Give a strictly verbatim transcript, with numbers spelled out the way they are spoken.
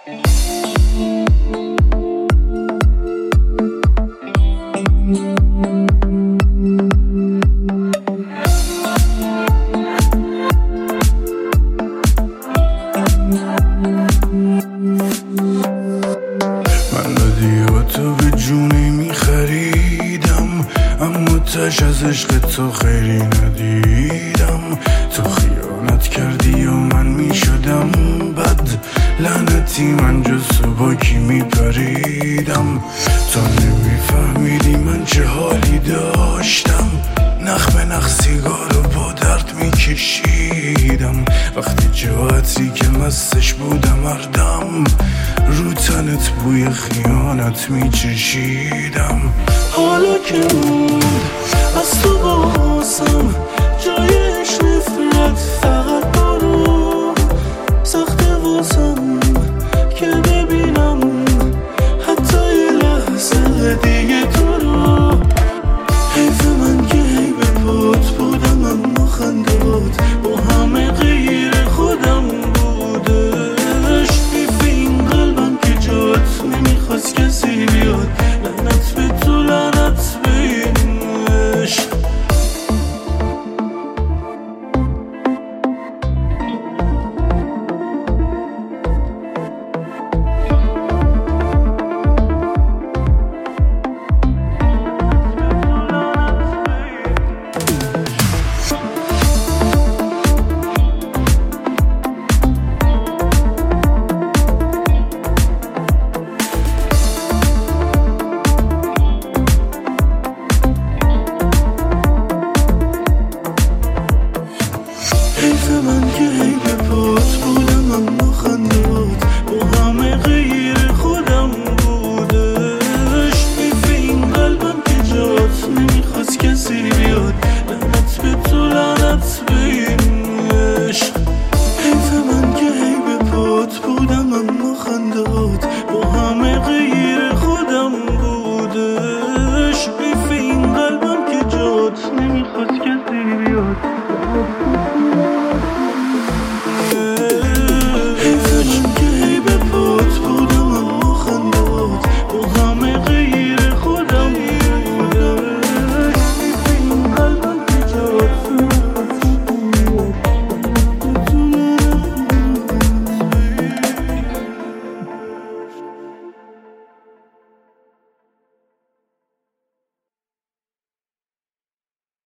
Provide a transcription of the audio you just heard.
تش از عشق تو خیری ندیدم. تو خیانت کردی و من می شدم بد، لعنتی من جز تو با کی می پریدم. تو نمی فهمیدی من چه حالی داشتم، نخ به نخ سیگارو با درد می کشیدم. وقتی جاعتی که مستش بودم اردم، رو تنت بوی خیانت می چشیدم. حالا که بود از تو بازم جایش نفرت، فقط برو سخت واسم